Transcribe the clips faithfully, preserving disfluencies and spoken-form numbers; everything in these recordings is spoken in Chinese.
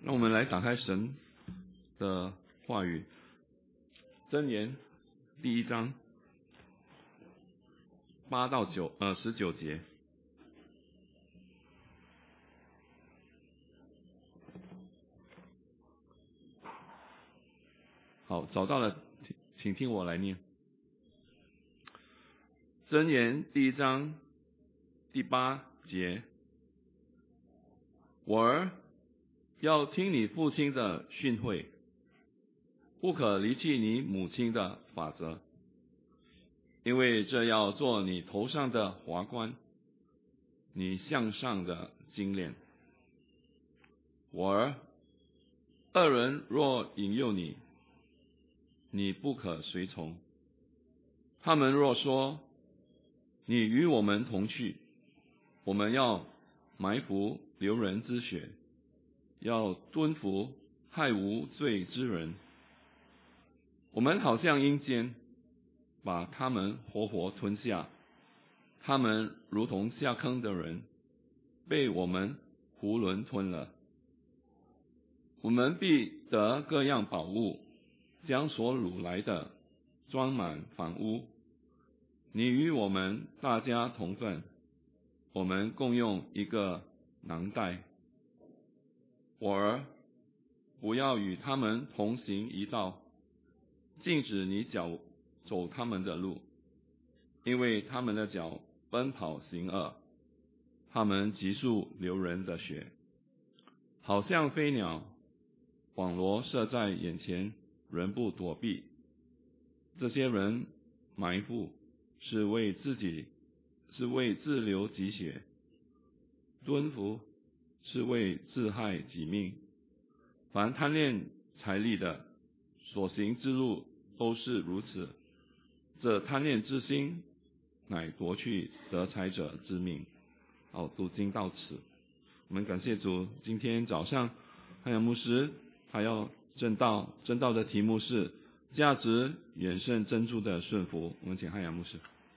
让我们来打开神的话语，箴言第一章八到九呃十九节。好，找到了，请听我来念。箴言第一章第八节：我儿，要听你父亲的训诲，不可离弃你母亲的法则，因为这要做你头上的华冠，你向上的金链。我儿，恶人若引诱你，你不可随从。他们若说，你与我们同去，我们要埋伏流人之血，要蹲伏害无罪之人。我们好像阴间，把他们活活吞下，他们如同下坑的人，被我们囫囵吞了。我们必得各样宝物，将所掳来的装满房屋。你与我们大家同分，我们共用一个囊袋。我儿，不要与他们同行一道，禁止你脚走他们的路，因为他们的脚奔跑行恶，他们急速流人的血，好像飞鸟，网罗射在眼前，人不躲避。这些人埋伏，是为自己，是为自流己血；蹲伏，是为自害己命。凡贪恋财力的，所行之路都是如此。这贪恋之心，乃夺去得财者之命。好，读经到此。我们感谢主，今天早上汉阳牧师他要正道，正道的题目是价值远胜珍珠的顺服。我们请汉阳牧师。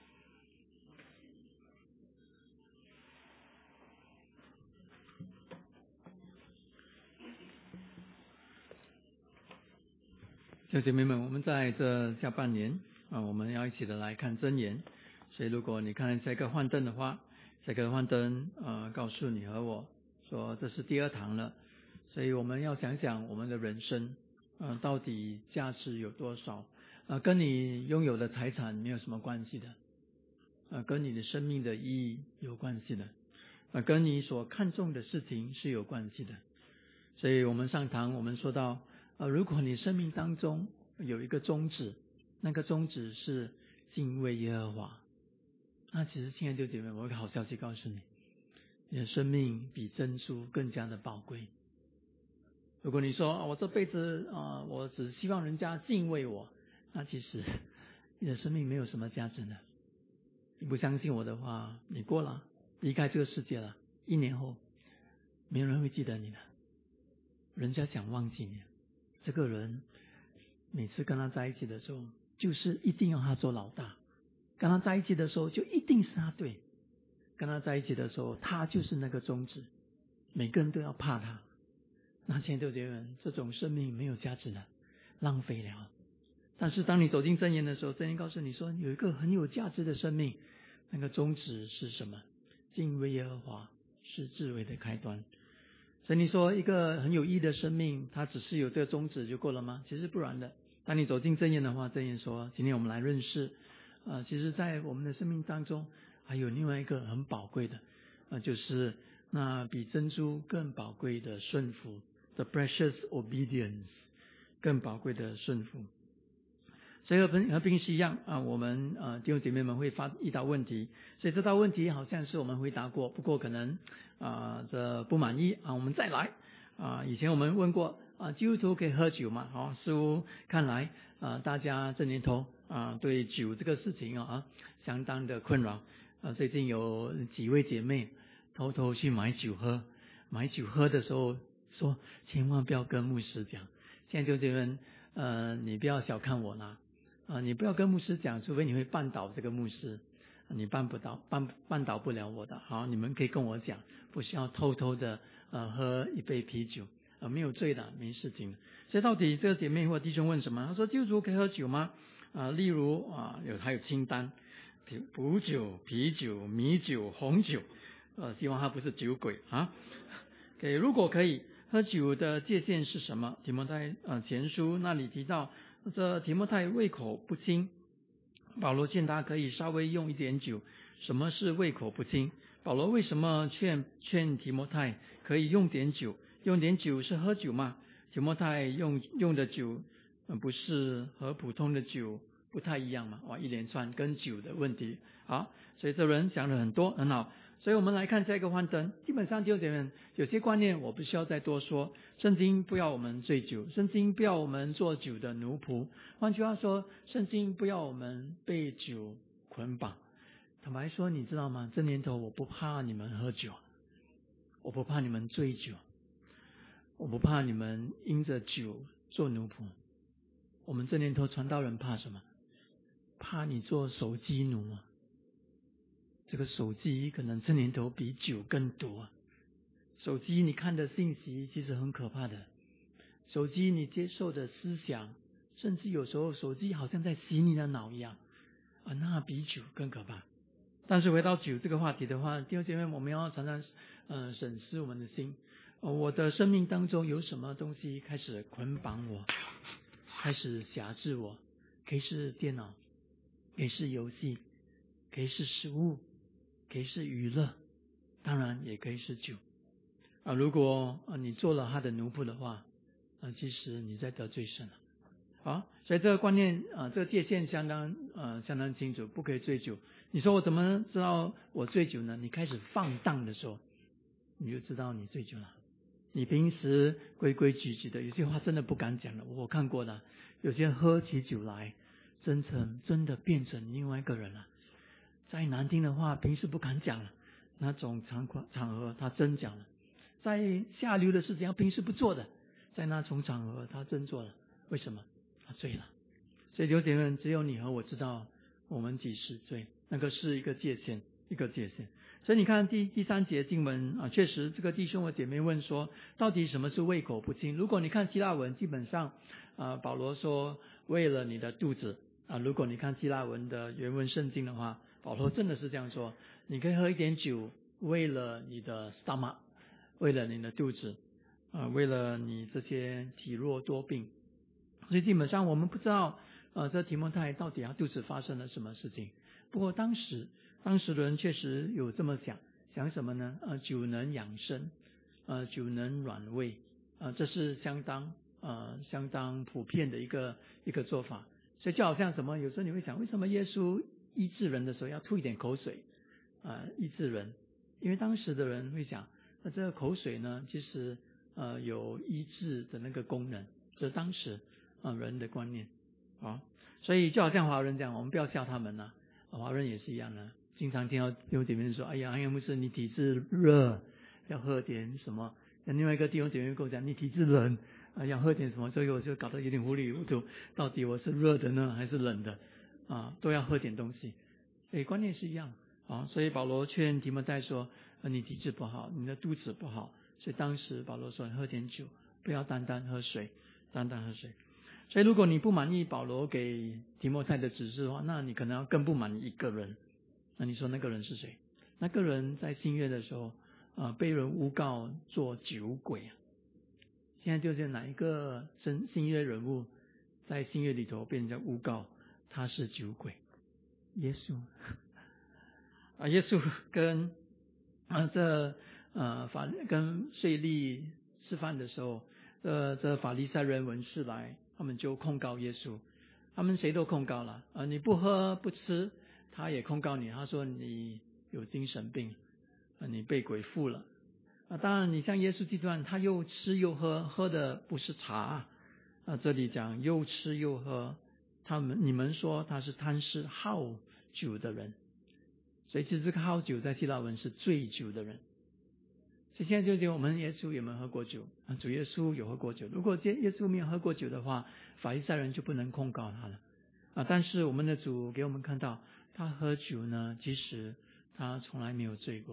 弟兄姐妹们，我们在这下半年啊，我们要一起的来看箴言。所以如果你看这个幻灯的话，这个幻灯呃告诉你和我说这是第二堂了。所以我们要想想我们的人生呃到底价值有多少，呃跟你拥有的财产没有什么关系的，呃跟你的生命的意义有关系的，呃跟你所看重的事情是有关系的。所以我们上堂我们说到呃，如果你生命当中有一个宗旨，那个宗旨是敬畏耶和华，那其实亲爱的姐妹，我有个好消息告诉你，你的生命比珍珠更加的宝贵。如果你说我这辈子啊、呃，我只希望人家敬畏我，那其实你的生命没有什么价值的。你不相信我的话，你过了离开这个世界了，一年后没有人会记得你的，人家想忘记你。这个人每次跟他在一起的时候，就是一定要他做老大，跟他在一起的时候就一定是他对，跟他在一起的时候他就是那个宗旨，每个人都要怕他。那现在就觉得这种生命没有价值了，浪费了。但是当你走进箴言的时候，箴言告诉你说有一个很有价值的生命，那个宗旨是什么？敬畏耶和华是智慧的开端。所以你说一个很有意义的生命，它只是有这个宗旨就够了吗？其实不然的。当你走进箴言的话，箴言说今天我们来认识呃，其实在我们的生命当中还有另外一个很宝贵的呃，就是那比珍珠更宝贵的顺服， The precious obedience， 更宝贵的顺服。所以和平和平时一样啊，我们呃弟兄姐妹们会发一道问题，所以这道问题好像是我们回答过，不过可能啊这不满意啊，我们再来啊。以前我们问过啊，基督徒可以喝酒吗？好，似乎看来啊大家这年头啊对酒这个事情啊相当的困扰啊。最近有几位姐妹偷偷去买酒喝，买酒喝的时候说千万不要跟牧师讲。现在就觉得呃你不要小看我啦。啊，你不要跟牧师讲，除非你会绊倒这个牧师，你绊不倒，绊绊倒不了我的。好，你们可以跟我讲，不需要偷偷的呃喝一杯啤酒呃没有罪的，没事情的。所以到底这个姐妹或弟兄问什么？他说基督徒可以喝酒吗？啊、呃，例如啊、呃、有还有清单，啤补酒、啤酒、米酒、红酒，呃，希望他不是酒鬼啊。给如果可以，喝酒的界限是什么？提摩太呃前书那里提到，这提摩太胃口不清，保罗见他可以稍微用一点酒。什么是胃口不清？保罗为什么劝劝提摩太可以用点酒？用点酒是喝酒吗？提摩太用用的酒，呃，不是和普通的酒不太一样吗？哇，一连串跟酒的问题。好，所以这人讲了很多，很好。所以我们来看下一个幻灯。基本上就这样，有些观念我不需要再多说。圣经不要我们醉酒，圣经不要我们做酒的奴仆。换句话说，圣经不要我们被酒捆绑。坦白说，你知道吗？这年头我不怕你们喝酒，我不怕你们醉酒，我不怕你们因着酒做奴仆。我们这年头传道人怕什么？怕你做手机奴啊！这个手机可能这年头比酒更多。手机你看的信息其实很可怕的，手机你接受的思想，甚至有时候手机好像在洗你的脑一样啊，那比酒更可怕。但是回到酒这个话题的话，弟兄姐妹，我们要常常呃审视我们的心、呃。我的生命当中有什么东西开始捆绑我，开始辖制我？可以是电脑，可以是游戏，可以是食物，可以是娱乐，当然也可以是酒啊。如果啊你做了他的奴仆的话，啊其实你在得罪神了。好，所以这个观念啊，这个界限相当呃相当清楚，不可以醉酒。你说我怎么知道我醉酒呢？你开始放荡的时候，你就知道你醉酒了。你平时规规矩矩的，有些话真的不敢讲了，我看过的，有些喝起酒来，真成真的变成另外一个人了。再难听的话，平时不敢讲了，那种场场合他真讲了。在下流的事情，他平时不做的，在那种场合他真做了。为什么？他醉了。所以有点人，只有你和我知道我们几时醉，那个是一个界限，一个界限。所以你看第第三节经文啊，确实这个弟兄和姐妹问说，到底什么是胃口不清？如果你看希腊文，基本上啊，保罗说为了你的肚子啊，如果你看希腊文的原文圣经的话，保罗真的是这样说，你可以喝一点酒，为了你的 stomach， 为了你的肚子啊，为了你这些体弱多病。所以基本上我们不知道呃，这提摩太到底他肚子发生了什么事情。不过当时当时的人确实有这么想，想什么呢？呃，酒能养生，呃，酒能软胃，呃，这是相当呃相当普遍的一个一个做法。所以就好像什么，有时候你会想，为什么耶稣医治人的时候要吐一点口水啊、呃，医治人？因为当时的人会想，那这个口水呢，其实呃有医治的那个功能，这是当时啊、呃、人的观念啊。所以就好像华人讲，我们不要笑他们呐、啊，华人也是一样的。经常听到弟兄姐妹说：“哎呀，安阳牧师，你体质热，要喝点什么？”那另外一个弟兄姐妹跟我讲：“你体质冷，啊，要喝点什么？”所以我就搞得有点糊里糊涂，到底我是热的呢，还是冷的？啊，都要喝点东西。所以观念是一样啊。所以保罗劝提摩太说：“啊，你体质不好，你的肚子不好。”所以当时保罗说：“喝点酒，不要单单喝水，单单喝水。”所以如果你不满意保罗给提摩太的指示的话，那你可能要更不满意一个人。那你说那个人是谁？那个人在新约的时候啊、呃，被人诬告做酒鬼啊。现在就是哪一个新新约人物在新约里头被人家诬告他是酒鬼？耶稣啊，耶稣跟啊这呃法跟税吏吃饭的时候，呃这法利赛人文士来，他们就控告耶稣，他们谁都控告了啊，你不喝不吃。他也控告你，他说你有精神病，你被鬼附了啊！当然，你像耶稣基督，他又吃又喝，喝的不是茶啊。这里讲又吃又喝，他们你们说他是贪吃好酒的人，所以其实这个好酒在希腊文是醉酒的人。所以现在就讲我们耶稣有没有喝过酒啊？主耶稣有喝过酒。如果耶稣没有喝过酒的话，法利赛人就不能控告他了啊！但是我们的主给我们看到。他喝酒呢，其实他从来没有醉过。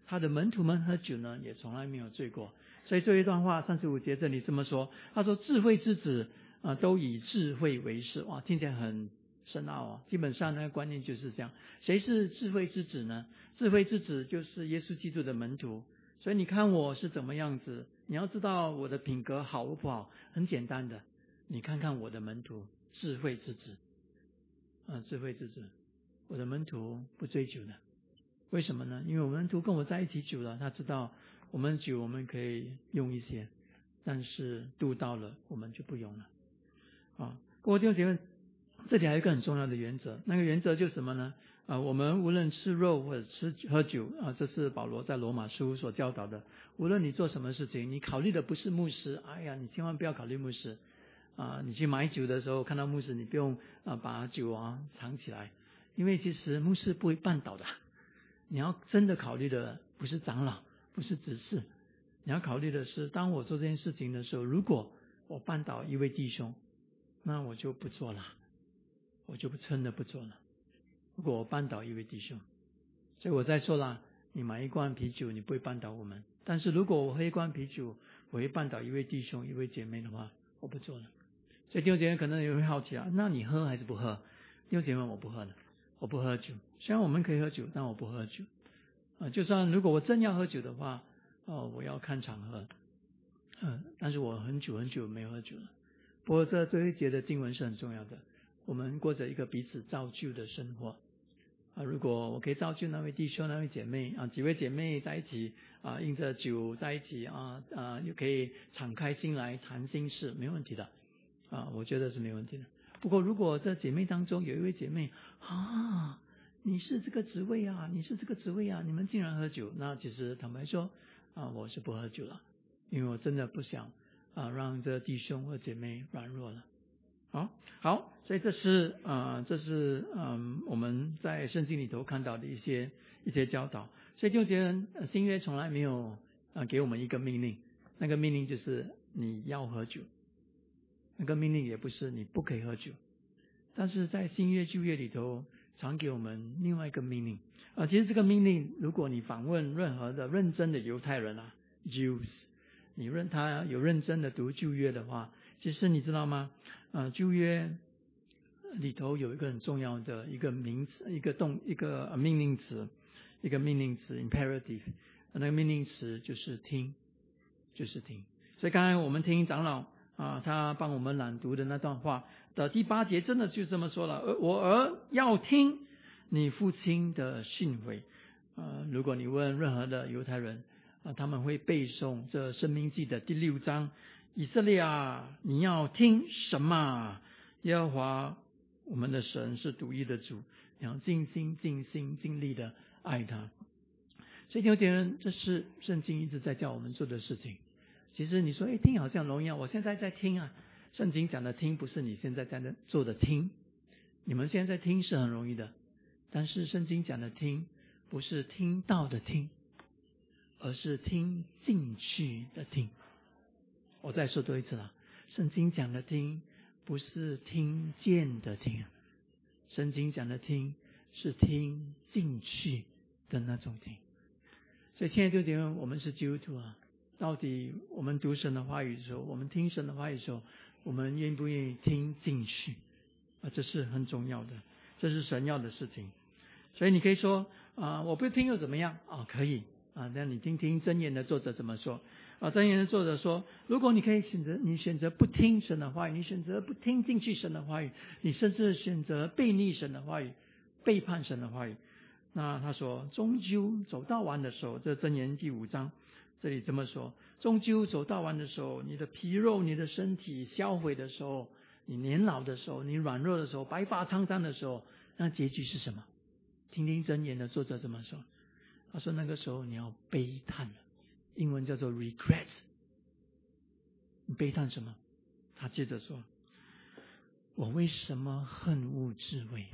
他的门徒们喝酒呢，也从来没有醉过。所以这一段话三十五节这里这么说，他说智慧之子啊、呃，都以智慧为事。哇，听起来很深奥啊。基本上那个观念就是这样。谁是智慧之子呢？智慧之子就是耶稣基督的门徒。所以你看我是怎么样子，你要知道我的品格好不好，很简单的，你看看我的门徒，智慧之子啊、呃，智慧之子，我的门徒不追酒的。为什么呢？因为我们门徒跟我在一起久了，他知道我们酒我们可以用一些，但是度到了我们就不用了啊。各位弟兄姐妹，这里还有一个很重要的原则，那个原则就是什么呢？啊，我们无论吃肉或者吃喝酒啊，这是保罗在罗马书所教导的。无论你做什么事情，你考虑的不是牧师，哎呀，你千万不要考虑牧师啊！你去买酒的时候看到牧师，你不用啊把酒啊藏起来，因为其实牧师不会绊倒的。你要真的考虑的不是长老，不是执事，你要考虑的是，当我做这件事情的时候，如果我绊倒一位弟兄，那我就不做了，我就真的不做了。如果我绊倒一位弟兄，所以我在说了，你买一罐啤酒，你不会绊倒我们。但是如果我喝一罐啤酒，我会绊倒一位弟兄、一位姐妹的话，我不做了。所以弟兄姐妹可能也会好奇啊，那你喝还是不喝？弟兄姐妹，我不喝的，我不喝酒。虽然我们可以喝酒，但我不喝酒。啊，就算如果我真要喝酒的话，哦，我要看场合。嗯，但是我很久很久没有喝酒了。不过这这一节的经文是很重要的，我们过着一个彼此造就的生活。啊，如果我可以造就那位弟兄、那位姐妹啊，几位姐妹在一起啊，应着酒在一起啊啊，又可以敞开心来谈心事，没问题的啊，我觉得是没问题的。不过如果这姐妹当中有一位姐妹啊，你是这个职位啊，你是这个职位啊，你们竟然喝酒，那其实坦白说啊，我是不喝酒了，因为我真的不想啊让这弟兄或姐妹软弱了。好，好，所以这是呃，这是嗯、呃、我们在圣经里头看到的一些一些教导。所以就觉得新约从来没有啊、呃、给我们一个命令，那个命令就是你要喝酒，那个命令也不是你不可以喝酒。但是在新约旧约里头，常给我们另外一个命令啊、呃。其实这个命令，如果你访问任何的认真的犹太人啊 ，Jews， 你认他有认真的读旧约的话，其实你知道吗？呃，旧约里头有一个很重要的一个名词，一个动，一个命令词，一个命令词 imperative， 那个命令词就是听，就是听。所以刚才我们听长老啊，他帮我们朗读的那段话的第八节，真的就这么说了：我儿要听你父亲的训诲。呃，如果你问任何的犹太人啊，他们会背诵这申命记的第六章。以色列啊，你要听什么？耶和华我们的神是独一的主，你要尽心尽心尽力的爱他。所以弟兄姐妹，这是圣经一直在叫我们做的事情。其实你说诶，听好像容易啊，我现在在听啊。圣经讲的听不是你现在在那做的听，你们现在在听是很容易的，但是圣经讲的听不是听到的听，而是听进去的听。我再说多一次了，圣经讲的听不是听见的听，圣经讲的听是听进去的那种听。所以亲爱的弟兄姐妹，我们是基督徒啊，到底我们读神的话语的时候，我们听神的话语的时候，我们愿不愿意听进去啊？这是很重要的，这是神要的事情。所以你可以说啊，我不听又怎么样啊？可以啊，那你听听箴言的作者怎么说啊？箴言的作者说，如果你可以选择，你选择不听神的话语，你选择不听进去神的话语，你甚至选择背逆神的话语，背叛神的话语，那他说终究走到完的时候，这箴言第五章这里这么说，终究走到完的时候，你的皮肉你的身体销毁的时候，你年老的时候，你软弱的时候，白发苍苍的时候，那结局是什么？听听箴言的作者怎么说，他说那个时候你要悲叹了，英文叫做 regret。 你悲叹什么？他接着说，我为什么恨恶智慧？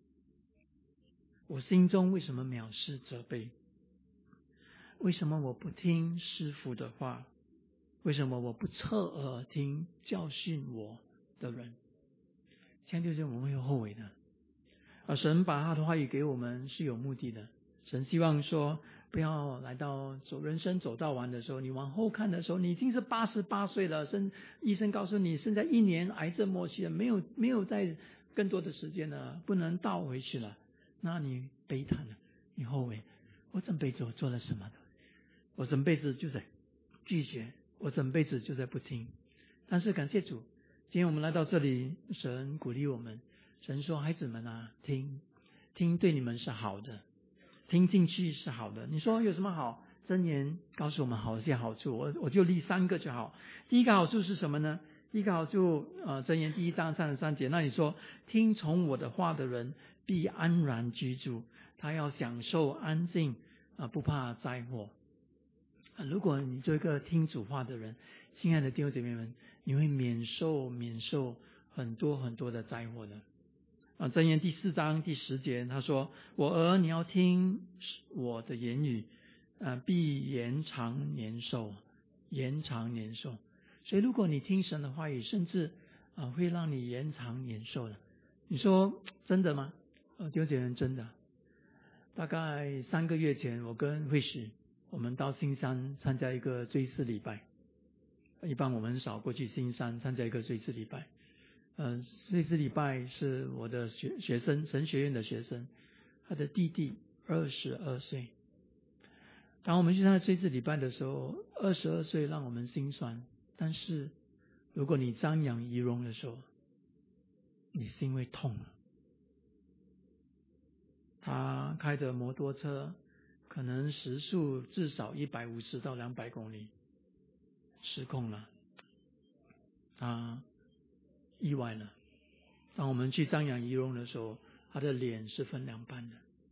我心中为什么藐视责备？为什么我不听师父的话？为什么我不侧耳听教训我的人？亲爱的弟兄，我们会后悔的。啊，神把他的话语给我们是有目的的。神希望说， 不要来到走人生走到完的时候，你往后看的时候，你已经是八十八岁了，生医生告诉你现在一年癌症末期了，没有没有再更多的时间了，不能倒回去了，那你悲叹了，你后悔，我整辈子我做了什么呢？我整辈子就在拒绝，我整辈子就在不听。但是感谢主，今天我们来到这里，神鼓励我们，神说孩子们啊，听听对你们是好的，听进去是好的。你说有什么好？箴言告诉我们好些好处，我我就立三个就好。第一个好处是什么呢？第一个好处，呃，箴言第一章三十三节，那你说听从我的话的人必安然居住，他要享受安静，啊、呃，不怕灾祸。啊，如果你做一个听主话的人，亲爱的弟兄姐妹们，你会免受免受很多很多的灾祸的。啊，箴言第四章第十节，他说：“我儿，你要听我的言语，呃，必延长年寿，延长年寿。”所以，如果你听神的话语，甚至啊、呃、会让你延长年寿的。你说真的吗？呃，弟兄姐妹，真的。大概三个月前，我跟慧许我们到新山参加一个追思礼拜。一般我们很少过去新山参加一个追思礼拜。嗯，追思礼拜是我的学学生，神学院的学生，他的弟弟二十二岁。当我们去参加追思礼拜的时候，二十二岁让我们心酸。但是如果你张扬仪容的时候，你心会痛了。他开着摩托车，可能时速至少一百五十到两百公里，失控了，他意外了。当我们去张扬仪容的时候，他的脸是分两半的，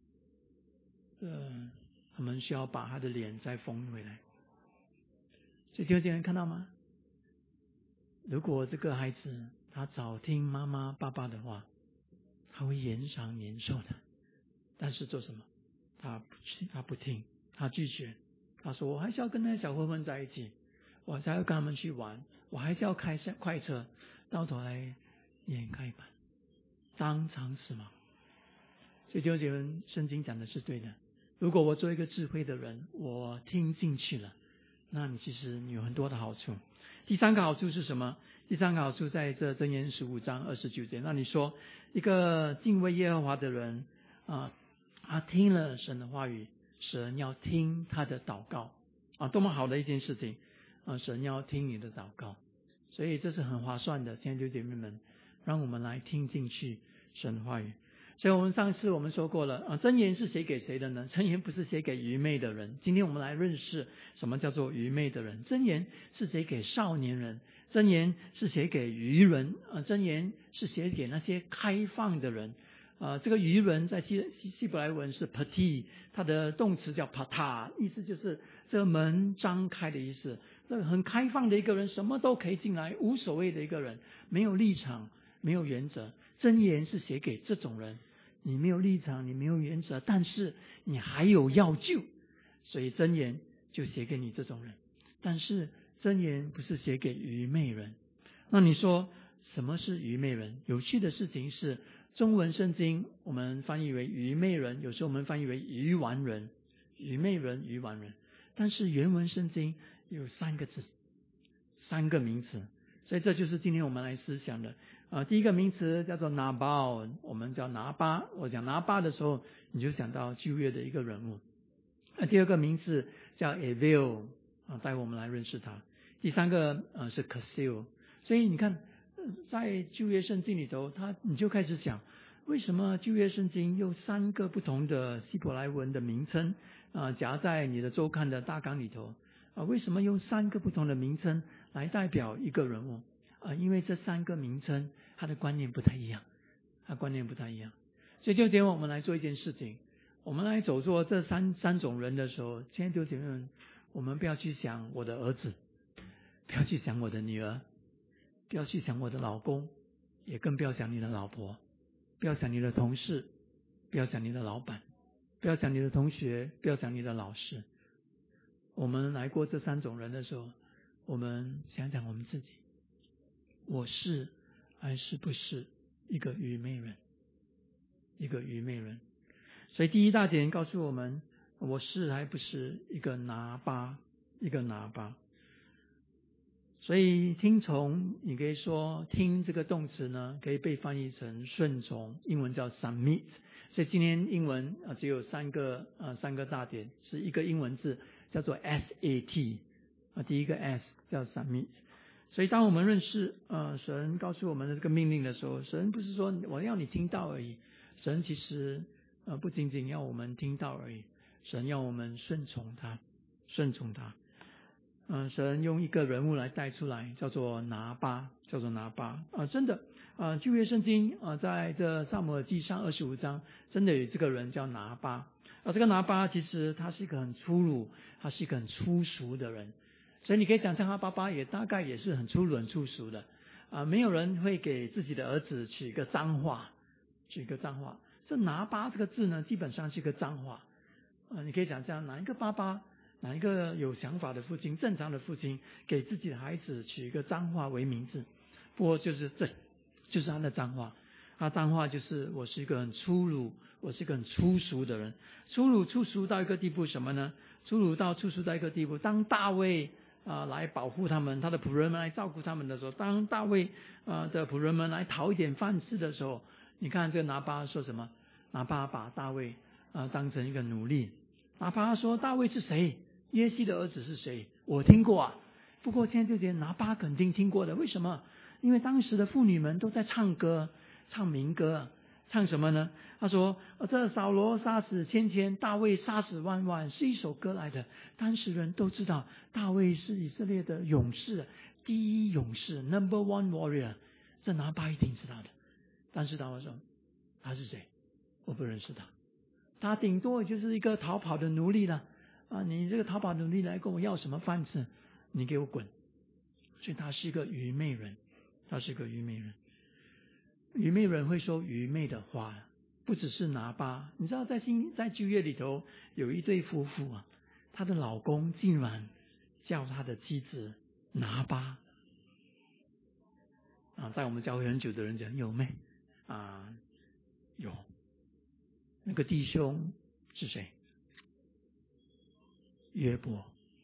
呃，我们需要把他的脸再缝回来。所以弟兄姐妹看到吗？如果这个孩子他早听妈妈爸爸的话，他会延长年寿的。但是做什么？他不他不听，他拒绝。他说：“我还是要跟那些小混混在一起，我还是要跟他们去玩，我还是要开快车。”到头来眼开板，当场死亡。所以弟兄姐妹，圣经讲的是对的。如果我做一个智慧的人，我听进去了，那你其实你有很多的好处。第三个好处是什么？第三个好处在这箴言十五章二十九节。那你说，一个敬畏耶和华的人啊，他听了神的话语，神要听他的祷告啊，多么好的一件事情啊！神要听你的祷告，所以这是很划算的。亲爱的姐妹们，让我们来听进去神的话语。所以我们上次我们说过了啊，箴言是写给谁的呢？箴言不是写给愚昧的人。今天我们来认识什么叫做愚昧的人。箴言是写给少年人，箴言是写给愚人啊，箴言是写给那些开放的人。啊，这个愚人在希希伯来文是 pati， 它的动词叫 pata， 意思就是这个门张开的意思。这个很开放的一个人，什么都可以进来，无所谓的一个人，没有立场，没有原则。箴言是写给这种人，你没有立场，你没有原则，但是你还有要救，所以箴言就写给你这种人。但是箴言不是写给愚昧人。那你说什么是愚昧人？有趣的事情是，中文圣经我们翻译为愚昧人，有时候我们翻译为愚顽人，愚昧人、愚顽人。但是原文圣经有三个字，三个名词，所以这就是今天我们来思想的。啊、呃，第一个名词叫做拿巴，我们叫拿巴。我讲拿巴的时候，你就想到旧约的一个人物。那第二个名字叫 Evil， 啊，待会我们来认识他。第三个呃是 Casil。所以你看，在旧约圣经里头，他你就开始想，为什么旧约圣经有三个不同的希伯来文的名称啊、呃，夹在你的周刊的大纲里头啊、呃？为什么用三个不同的名称来代表一个人物啊、呃？因为这三个名称他的观念不太一样，他观念不太一样。所以就今天我们来做一件事情，我们来走做这三三种人的时候，亲爱的姐妹们，我们不要去想我的儿子，不要去想我的女儿，不要去想我的老公，也更不要想你的老婆，不要想你的同事，不要想你的老板，不要想你的同学，不要想你的老师。我们来过这三种人的时候，我们想想我们自己，我是还是不是一个愚昧人，一个愚昧人。所以第一大点告诉我们， 我是还不是一个拿巴，一个拿巴。所以听从，你可以说听这个动词呢，可以被翻译成顺从，英文叫 submit。所以今天英文啊只有三个呃三个大点，是一个英文字叫做 S A T 啊，第一个 S 叫 submit。所以当我们认识呃神告诉我们的这个命令的时候，神不是说我要你听到而已，神其实呃不仅仅要我们听到而已，神要我们顺从他，顺从他。嗯、呃，神用一个人物来带出来，叫做拿巴，叫做拿巴啊、呃，真的啊、呃，旧约圣经啊、呃，在这撒母耳记上二十五章，真的有这个人叫拿巴啊、呃，这个拿巴其实他是一个很粗鲁，他是一个很粗俗的人，所以你可以想象他爸爸也大概也是很粗鲁、很粗俗的啊、呃，没有人会给自己的儿子取一个脏话，取一个脏话。这拿巴这个字呢，基本上是一个脏话啊、呃，你可以想象哪一个爸爸？哪一个有想法的父亲，正常的父亲，给自己的孩子取一个脏话为名字？不过就是这，就是他的脏话。他脏话就是我是一个很粗鲁，我是一个很粗俗的人。粗鲁粗俗到一个地步什么呢？粗鲁到粗俗到一个地步，当大卫啊、呃、来保护他们，他的仆人们来照顾他们的时候，当大卫啊、呃、的仆人们来讨一点饭吃的时候，你看这个拿巴说什么？拿巴把大卫啊、呃、当成一个奴隶。拿巴说大卫是谁？耶西的儿子是谁？我听过啊。不过现在就觉得拿巴肯定听过的，为什么？因为当时的妇女们都在唱歌，唱民歌，唱什么呢？他说：“这扫罗杀死千千，大卫杀死万万，是一首歌来的。当时人都知道大卫是以色列的勇士，第一勇士 ，Number One Warrior。这拿巴一定知道的。但是他说他是谁？我不认识他，他顶多就是一个逃跑的奴隶了。”啊，你这个逃跑奴隶来跟我要什么饭吃？你给我滚！所以他是一个愚昧人，他是一个愚昧人。愚昧人会说愚昧的话，不只是拿巴。你知道在新在旧约里头有一对夫妇啊，她的老公竟然叫他的妻子拿巴啊，在我们教会很久的人讲有没啊？有。那个弟兄是谁？约伯。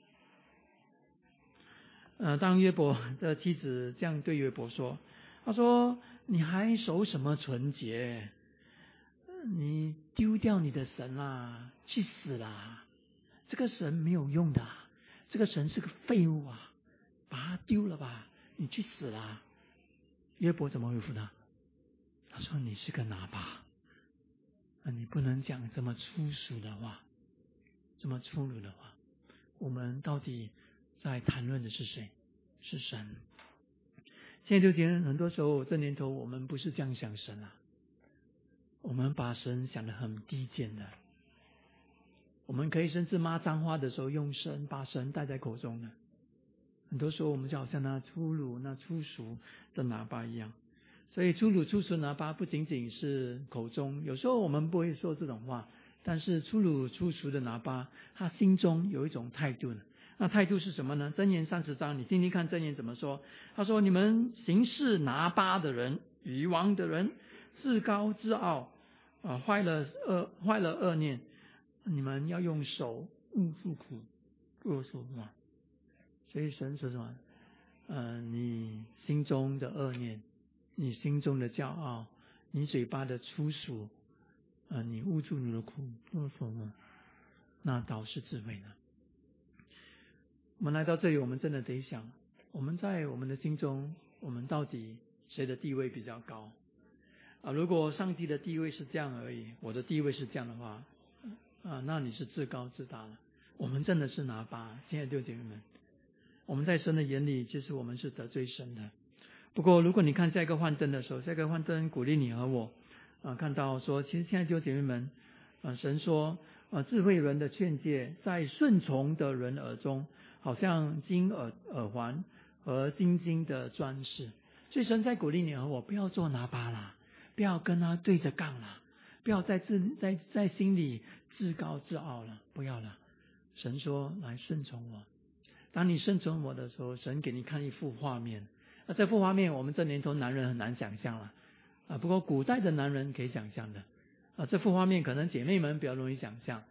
呃，当约伯的妻子这样对约伯说，他说：“你还守什么纯洁？你丢掉你的神啦，去死啦！这个神没有用的，这个神是个废物啊，把他丢了吧，你去死啦！”约伯怎么回复他？他说：“你是个拿巴，啊，你不能讲这么粗俗的话，这么粗鲁的话。”我们到底在谈论的是谁？是神。现在就觉得很多时候这年头我们不是这样想神啊，我们把神想得很低贱的，我们可以甚至骂脏话的时候用神把神带在口中的。很多时候我们就好像那粗鲁那粗俗的拿巴一样。所以粗鲁粗俗拿巴不仅仅是口中，有时候我们不会说这种话，但是粗鲁粗俗的拿巴，他心中有一种态度呢。那态度是什么呢？箴言三十章，你听听看箴言怎么说。他说：“你们行事拿巴的人，愚妄的人，自高自傲，啊，坏了恶坏了恶念，你们要用手捂住苦，恶说话。”所以神说什么？呃，你心中的恶念，你心中的骄傲，你嘴巴的粗俗。呃，你捂住你的苦，不说呢，那倒是智慧呢。我们来到这里，我们真的得想，我们在我们的心中，我们到底谁的地位比较高啊？如果上帝的地位是这样而已，我的地位是这样的话，啊，那你是自高自大了。我们真的是拿巴，亲爱的弟兄姐妹们，我们在神的眼里，其实我们是得罪神的。不过，如果你看下一个幻灯的时候，下一个幻灯鼓励你和我。啊，看到说，其实现在弟兄姐妹们，啊，神说，啊，智慧人的劝诫，在顺从的人耳中，好像金耳耳环和金金的装饰。所以神在鼓励你和我，不要做拿巴啦，不要跟他对着杠啦，不要在自在在心里自高自傲了，不要了。神说，来顺从我。当你顺从我的时候，神给你看一幅画面。那这幅画面，我们这年头男人很难想象了。啊，不过古代的男人可以想象的，啊，这幅画面可能姐妹们比较容易想象，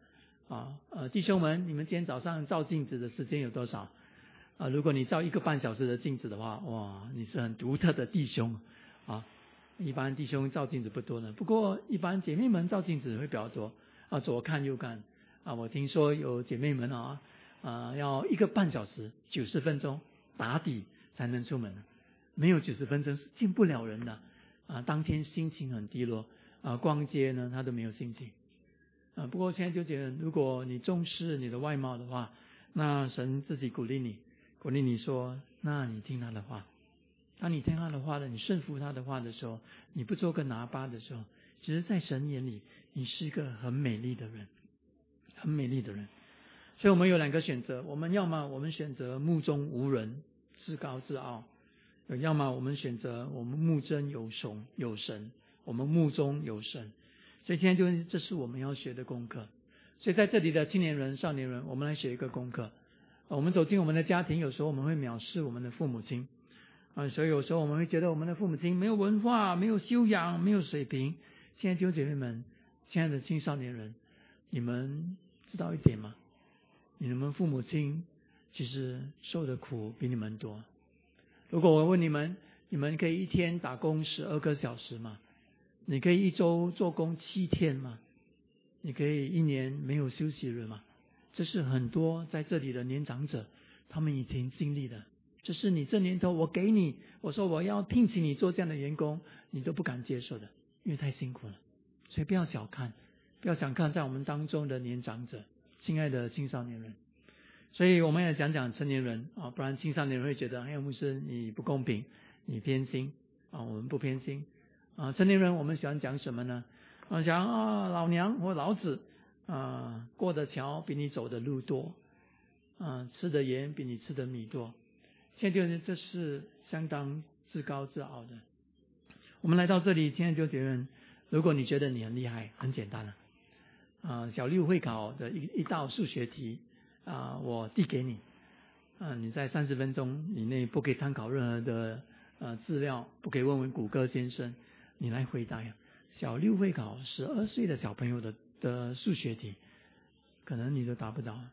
啊，呃，弟兄们，你们今天早上照镜子的时间有多少？啊，如果你照一个半小时的镜子的话，哇，你是很独特的弟兄啊。一般弟兄照镜子不多呢，不过一般姐妹们照镜子会比较多啊，左看右看啊。我听说有姐妹们啊，啊，要一个半小时，九十分钟打底才能出门，没有九十分钟是见不了人的啊。当天心情很低落啊，逛街呢他都没有心情。啊，不过现在就觉得，如果你重视你的外貌的话，那神自己鼓励你，鼓励你说，那你听他的话。当你听他的话的，你顺服他的话的时候，你不做个拿巴的时候，其实在神眼里，你是一个很美丽的人，很美丽的人。所以我们有两个选择，我们要么我们选择目中无人，自高自傲；要么我们选择我们目真有神，有神，我们目中有神。所以今天就这是我们要学的功课。所以在这里的青年人、少年人，我们来学一个功课。我们走进我们的家庭，有时候我们会藐视我们的父母亲啊，所以有时候我们会觉得我们的父母亲没有文化、没有修养、没有水平。现在弟兄姐妹们，亲爱的青少年人，你们知道一点吗？你们父母亲其实受的苦比你们多。如果我问你们，你们可以一天打工十二个小时吗？你可以一周做工七天吗？你可以一年没有休息日吗？这是很多在这里的年长者他们已经经历的。这是你这年头我给你，我说我要聘请你做这样的员工，你都不敢接受的，因为太辛苦了。所以不要小看，不要小看在我们当中的年长者，亲爱的青少年人。所以我们也讲讲成年人啊，不然青少年人会觉得，哎，牧师你不公平，你偏心啊。我们不偏心啊。成年人我们喜欢讲什么呢？啊，讲啊老娘或老子啊，过的桥比你走的路多啊，吃的盐比你吃的米多。现在就是这是相当自高自傲的。我们来到这里，现在就觉得，如果你觉得你很厉害，很简单了啊。小六会考的一一道数学题啊，我递给你啊，你在三十分钟以内不可以参考任何的呃资料，不可以问问谷歌先生，你来回答呀。小六会考十二岁的小朋友的的数学题，可能你都答不到。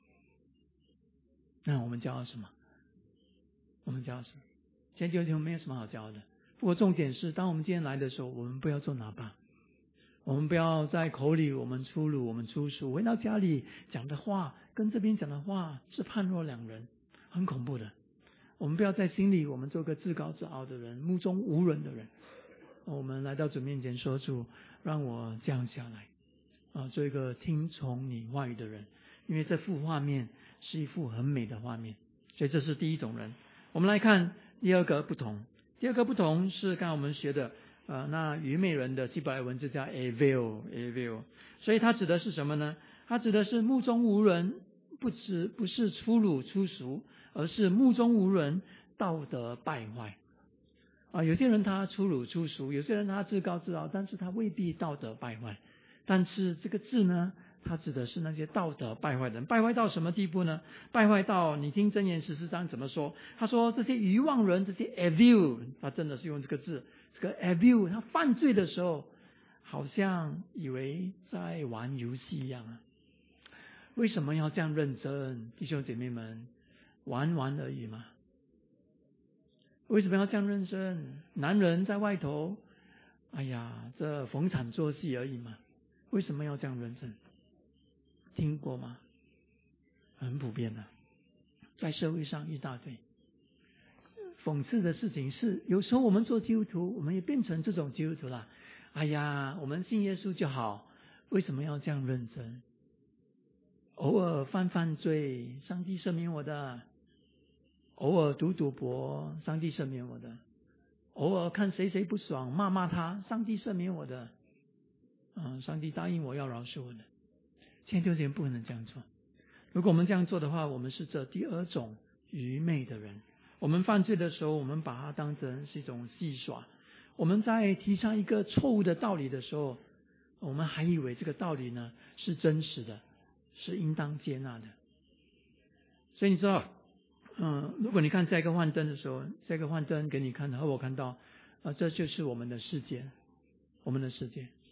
那我们骄傲什么？我们骄傲什么？现在就没有什么好骄傲的。不过重点是，当我们今天来的时候，我们不要做拿巴，我们不要在口里我们粗鲁，我们粗俗，回到家里讲的话跟这边讲的话是判若两人，很恐怖的。我们不要在心里我们做个自高自傲的人，目中无人的人。我们来到主面前说，主让我降下来啊，做一个听从你话语的人。因为这幅画面是一幅很美的画面，所以这是第一种人。我们来看第二个不同。第二个不同是刚才我们学的呃，那愚昧人的希伯来文就叫 avil avil， 所以它指的是什么呢？它指的是目中无人，不只不是粗鲁粗俗，而是目中无人，道德败坏啊。有些人他粗鲁粗俗，有些人他自高自傲，但是他未必道德败坏。但是这个字呢，它指的是那些道德败坏的人。败坏到什么地步呢？败坏到你听箴言十四章怎么说？他说这些愚妄人，这些 avil， 他真的是用这个字，这个 avil， 他犯罪的时候好像以为在玩游戏一样啊。为什么要这样认真？弟兄姐妹们，玩玩而已嘛。为什么要这样认真？男人在外头，哎呀，这逢场作戏而已嘛。为什么要这样认真？听过吗？很普遍的，在社会上一大堆。讽刺的事情是，有时候我们做基督徒，我们也变成这种基督徒了。哎呀，我们信耶稣就好，为什么要这样认真？偶尔犯犯罪，上帝赦免我的；偶尔赌赌博，上帝赦免我的；偶尔看谁谁不爽，骂骂他，上帝赦免我的。嗯，上帝答应我要饶恕我的。现在就不能这样做。如果我们这样做的话，我们是这第二种愚昧的人。我们犯罪的时候，我们把它当成是一种戏耍。我们在提倡一个错误的道理的时候，我们还以为这个道理呢是真实的，是应当接纳的。所以你知道，嗯，如果你看下一个幻灯的时候，下一个幻灯给你看和我看到，啊，这就是我们的世界，我们的世界。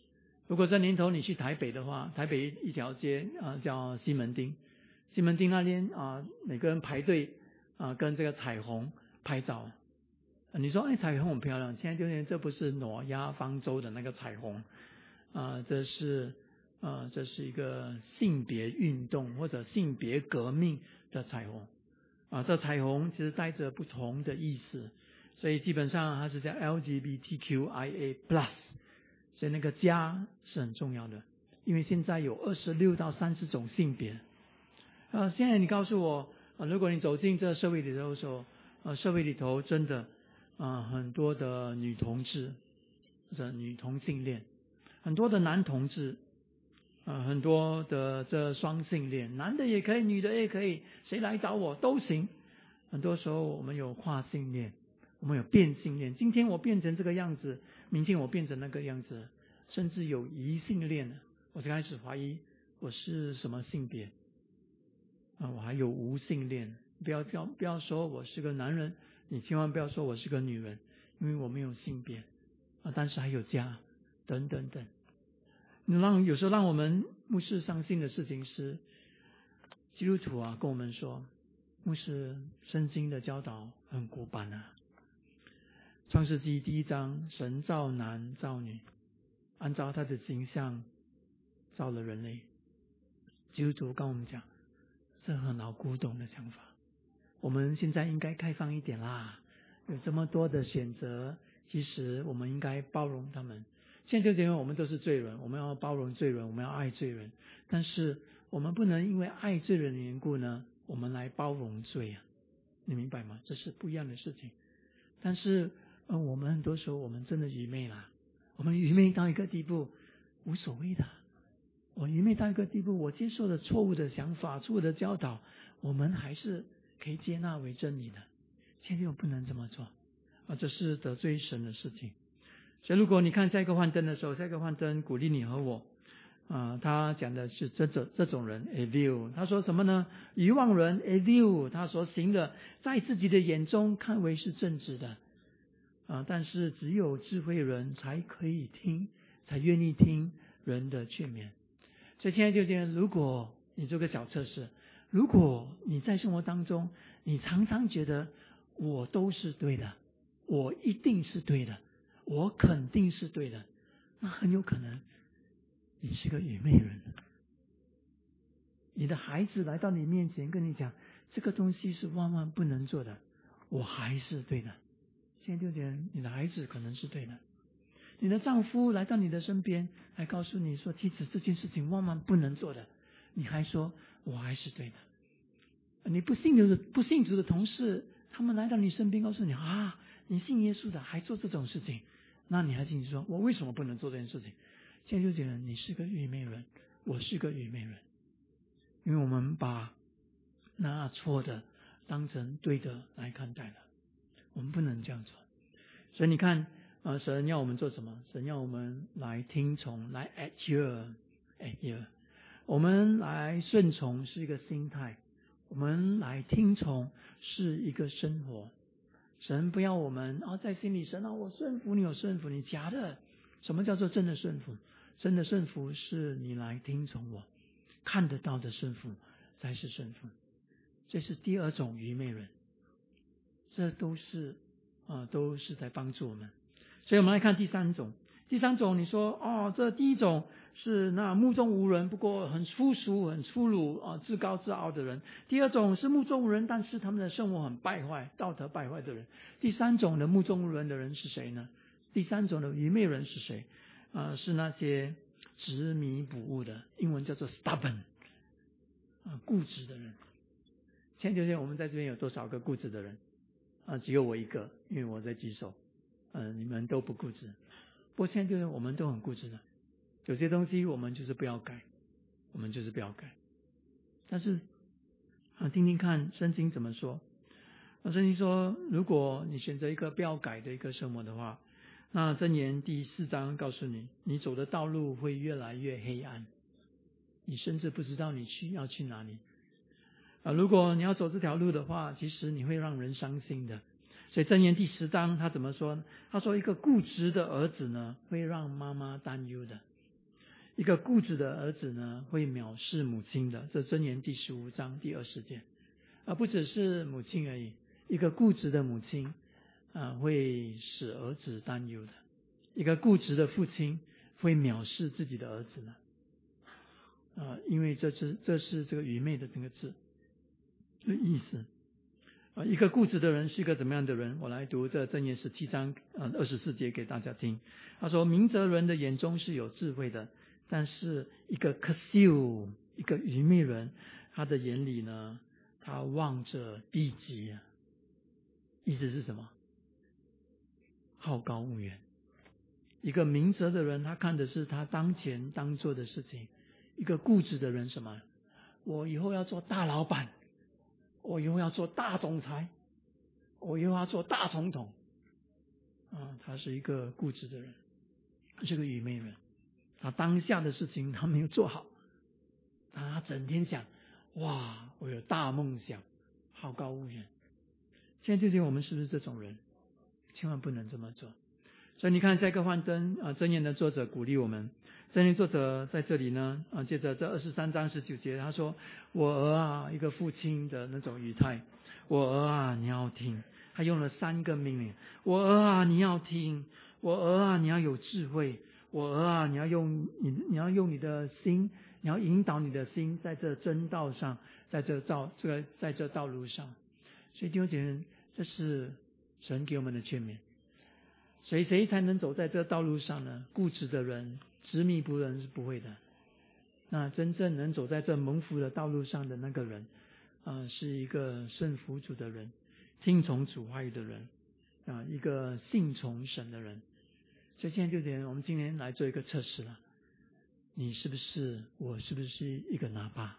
如果这年头你去台北的话，台北一条街啊、呃、叫西门町，西门町那边啊、呃、每个人排队啊、呃、跟这个彩虹拍照。你说哎，彩虹很漂亮，现在就是这不是挪亚方舟的那个彩虹啊、呃，这是呃这是一个性别运动或者性别革命的彩虹啊、呃，这彩虹其实带着不同的意思，所以基本上它是叫 L G B T Q I A plus， 所以那个加是很重要的，因为现在有二十六到三十种性别。呃，现在你告诉我，呃，如果你走进这社会里头的时候，呃，社会里头真的啊、呃，很多的女同志或者女同性恋，很多的男同志，呃，很多的这双性恋，男的也可以，女的也可以，谁来找我都行。很多时候我们有跨性恋，我们有变性恋，今天我变成这个样子，明天我变成那个样子，甚至有异性恋，我就开始怀疑我是什么性别啊、呃！我还有无性恋，不要不要不要说我是个男人，你千万不要说我是个女人，因为我没有性别啊，但是还有家等等等。让有时候让我们牧师伤心的事情是，基督徒啊跟我们说，牧师圣经的教导很古板啊。创世纪第一章，神造男造女，按照他的形象造了人类。基督徒跟我们讲，这很老古董的想法，我们现在应该开放一点啦，有这么多的选择，其实我们应该包容他们。现在就因为我们都是罪人，我们要包容罪人，我们要爱罪人，但是我们不能因为爱罪人的缘故呢，我们来包容罪啊，你明白吗？这是不一样的事情。但是呃，我们很多时候我们真的愚昧啦，我们愚昧到一个地步，无所谓的。我愚昧到一个地步，我接受了错误的想法、错误的教导，我们还是可以接纳为真理的。千万不能这么做啊，这是得罪神的事情。所以如果你看下一个幻灯的时候，下一个幻灯鼓励你和我啊、呃，他讲的是这种这种人 a view， 他说什么呢？愚妄人 a view， 他所行的在自己的眼中看为是正直的啊、呃，但是只有智慧人才可以听，才愿意听人的劝勉。所以现在就这样，如果你做个小测试，如果你在生活当中你常常觉得我都是对的，我一定是对的，我肯定是对的，那很有可能你是个愚昧人。你的孩子来到你面前跟你讲，这个东西是万万不能做的，我还是对的。现在就觉得你的孩子可能是对的。你的丈夫来到你的身边，还告诉你说，妻子这件事情万万不能做的，你还说我还是对的。你不信主的不信主的同事，他们来到你身边告诉你啊，你信耶稣的还做这种事情，那你还信说我为什么不能做这件事情？现在就觉得你是个愚昧人，我是个愚昧人，因为我们把那错的当成对的来看待了，我们不能这样做。所以你看呃，神要我们做什么？神要我们来听从，来 adhere，adhere， 我们来顺从是一个心态，我们来听从是一个生活。神不要我们啊，在心里神啊，我顺服你，我顺服你，假的。什么叫做真的顺服？真的顺服是你来听从我，看得到的顺服才是顺服。这是第二种愚昧人，这都是啊，都是在帮助我们。所以我们来看第三种。第三种你说哦，这第一种是那目中无人，不过很粗俗、很粗鲁啊、自高自傲的人。第二种是目中无人，但是他们的生活很败坏、道德败坏的人。第三种的目中无人的人是谁呢？第三种的愚昧人是谁？啊、呃，是那些执迷不悟的，英文叫做 stubborn 啊，固执的人。前几天我们在这边有多少个固执的人？啊，只有我一个，因为我在举手。嗯、呃，你们都不固执，不过现在就是我们都很固执的，有些东西我们就是不要改，我们就是不要改。但是啊，听听看圣经怎么说。圣经说，如果你选择一个不要改的一个生活的话，那箴言第四章告诉你，你走的道路会越来越黑暗，你甚至不知道你去要去哪里。啊，如果你要走这条路的话，其实你会让人伤心的。所以箴言第十章他怎么说呢？他说一个固执的儿子呢，会让妈妈担忧的。 一个固执的儿子呢，会藐视母亲的。这箴言第十五章第二十节，而不只是母亲而已。一个固执的母亲，啊，会使儿子担忧的。一个固执的父亲会藐视自己的儿子呢，啊，因为这是这是这个愚昧的这个字的意思。啊，一个固执的人是一个怎么样的人？我来读这箴言十七章呃二十四节给大家听。他说：明哲人的眼中是有智慧的，但是一个可羞，一个愚昧人，他的眼里呢，他望着地极啊。意思是什么？好高骛远。一个明哲的人，他看的是他当前当做的事情；一个固执的人，什么？我以后要做大老板，我以后要做大总裁，我以后要做大总统。啊，他是一个固执的人，是个愚昧人。他当下的事情他没有做好，他整天想：哇，我有大梦想，好高骛远。现在究竟我们是不是这种人？千万不能这么做。所以你看，下一个幻灯啊，箴言的作者鼓励我们。箴言作者在这里呢啊，接着这二十三章十九节，他说：“我儿啊，一个父亲的那种语态，我儿啊，你要听。”他用了三个命令：我儿啊，你要听；我儿啊，你要有智慧；我儿啊，你要用你你要用你的心，你要引导你的心，在这真道上，在这道这个在这道路上。所以弟兄姐妹，这是神给我们的劝勉。谁谁才能走在这道路上呢？固执的人、执迷不悟人是不会的。那真正能走在这蒙福的道路上的那个人，啊、呃，是一个顺服主的人，听从主话语的人，啊、呃，一个信从神的人。所以现在就点，我们今天来做一个测试了。你是不是？我是不是一个拿巴？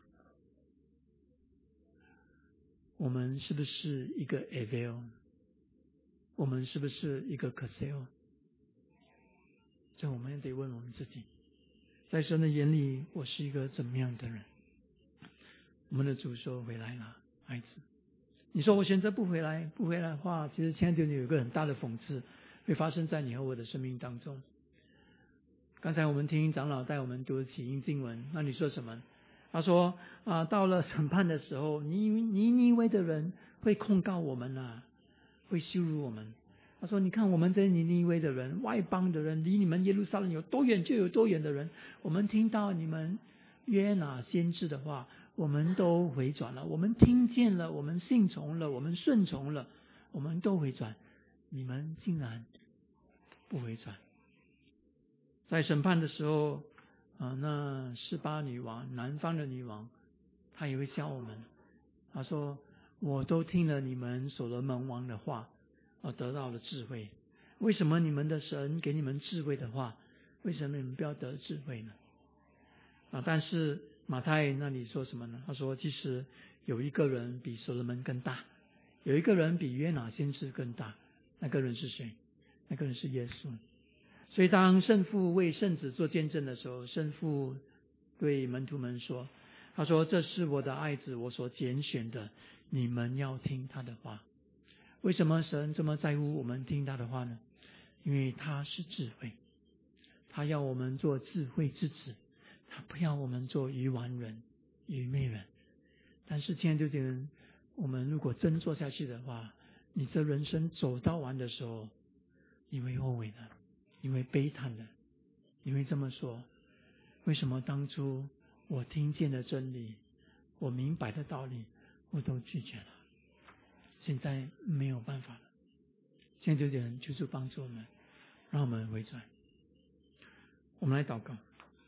我们是不是一个 Evel？ 我们是不是一个 Kaseo？ 这我们也得问我们自己，在神的眼里，我是一个怎么样的人？我们的主说：“回来了，孩子。”你说我选择不回来，不回来的话，其实现在就有一个很大的讽刺会发生在你和我的生命当中。刚才我们听长老带我们读起因经文，那你说什么？他说啊，到了审判的时候，尼尼尼微的人会控告我们啊，会羞辱我们。他说：“你看我们这尼尼微的人，外邦的人，离你们耶路撒冷有多远就有多远的人，我们听到你们约拿先知的话，我们都回转了。我们听见了，我们信从了，我们顺从了，我们都回转。你们竟然不回转。”在审判的时候啊，那示巴女王，南方的女王，她也会笑我们。她说：“我都听了你们所罗门王的话，而得到了智慧。为什么你们的神给你们智慧的话，为什么你们不要得智慧呢？”啊，但是马太那里说什么呢？他说：“其实有一个人比所罗门更大，有一个人比约拿先知更大。那个人是谁？那个人是耶稣。”所以当圣父为圣子做见证的时候，圣父对门徒们说：“他说这是我的爱子，我所拣选的，你们要听他的话。”为什么神这么在乎我们听他的话呢？因为他是智慧，他要我们做智慧之子，他不要我们做愚顽人、愚昧人。但是现在就觉得，我们如果真做下去的话，你这人生走到完的时候，你会后悔的，你会悲叹的，你会这么说：为什么当初我听见的真理，我明白的道理，我都拒绝了？现在没有办法了。现在就点求主帮助我们，让我们回转。我们来祷告。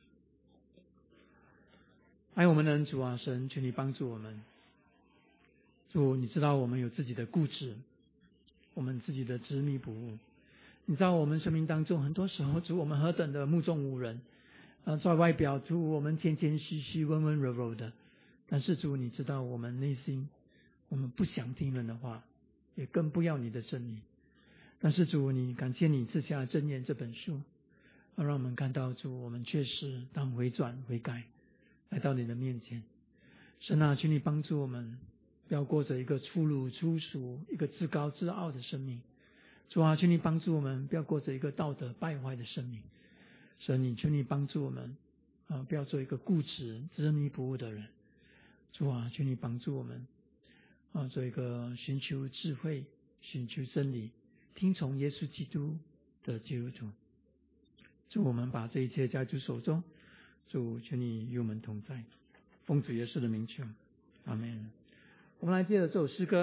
爱我们的恩主啊，神，求你帮助我们。主，你知道我们有自己的固执，我们自己的执迷不悟。你知道我们生命当中很多时候，主，我们何等的目中无人，呃，在外表主我们谦谦虚虚、温温柔柔的，但是主，你知道我们内心，我们不想听人的话，也更不要你的真理。但是主，你感谢你赐下箴言这本书，让我们看到主，我们确实当回转悔改，来到你的面前。神啊，求你帮助我们，不要过着一个粗鲁粗俗、一个自高自傲的生命。主啊，求你帮助我们，不要过着一个道德败坏的生命。神，你求你帮助我们， 啊，不要做一个固执、执迷不悟的人。主啊，求你帮助我们啊，做一个寻求智慧、寻求真理、听从耶稣基督的基督徒。主，我们把这一切交在主手中。主，求你与我们同在，奉主耶稣的名求，阿们。我们来接着这首诗歌。